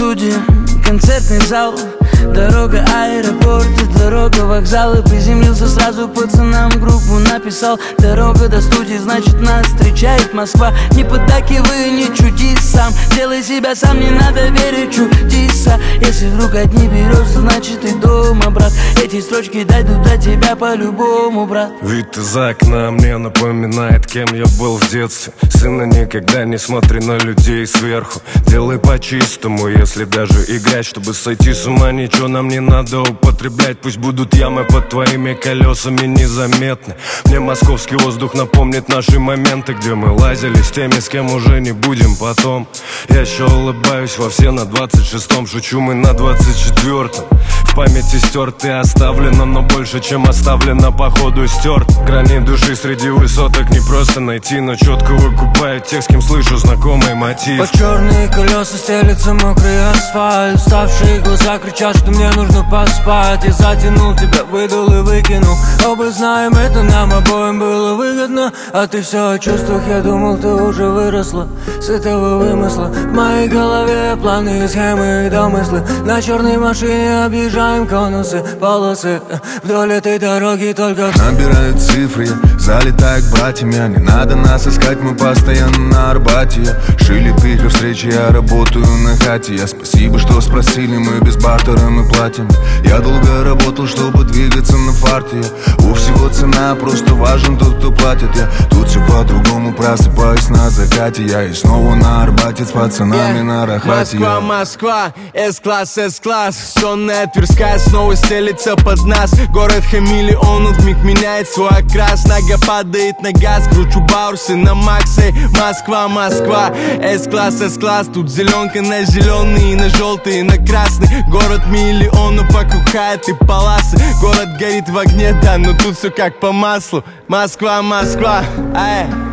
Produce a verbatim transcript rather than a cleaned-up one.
студия, концертный зал, дорога аэропорт и дорога вокзал. И приземлился сразу пацанам, группу написал. Дорога до студии, значит нас встречает Москва. Не поддакивай, не чуди сам, делай себя сам, не надо верить чудеса. Если вдруг одни берешь, значит ты дома, брат. Эти строчки дойдут до тебя по-любому, брат. Вид из окна мне напоминает, кем я был в детстве. Сына, никогда не смотри на людей сверху. Делай по-чистому, если даже играть. Чтобы сойти с ума, ничего нам не надо употреблять. Пусть будут ямы под твоими колесами незаметны. Мне московский воздух напомнит наши моменты, где мы лазили с теми, с кем уже не будем потом. Я еще улыбаюсь во все на двадцать шестом. Шучу, мы на двадцать четвёртом. В памяти стерт и оставлено, но больше, чем оставлено, походу стерт. Грани души среди высоток не просто найти, но четко выкупают тех, с кем слышу знакомый мотив. Под черные колеса стелится мокрый асфальт. Уставшие глаза кричат, что мне нужно поспать. Я затянул тебя, выдул и выкинул. Оба знаем, это нам обоим было выгодно. А ты все о чувствах, я думал, ты уже выросла с этого вымысла. В моей голове планы, схемы и домыслы. На черной машине объезжаем конусы, полосы. Вдоль этой дороги только набирают цифры, я залетаю к братьям. Я не надо нас искать, мы постоянно на Арбате. Я шили тыкры встречи, я работаю на хате. Я спасибо, что спросили, мы без бартера мы платим. Я долго работал, чтобы двигаться на фарте. У всего цена, просто важен тот, кто платит. Я тут все по-другому, просыпаюсь на закате. Я и снова на Арбате с пацанами yeah. на Рахате. Москва, Москва, С-класс, С-класс. Сонная Тверская снова стелится под нас. Город хамелеонов вмиг меняет свой окрас. Нога падает на газ, кручу баурсы на максе. Москва, Москва, С-класс, С-класс. Тут зеленка на зеленый, на желтый, и на красный. Город миллионов вокруг хайт и паласы. Город горит в огне, да, но тут все как по маслу. Москва, Москва, ай.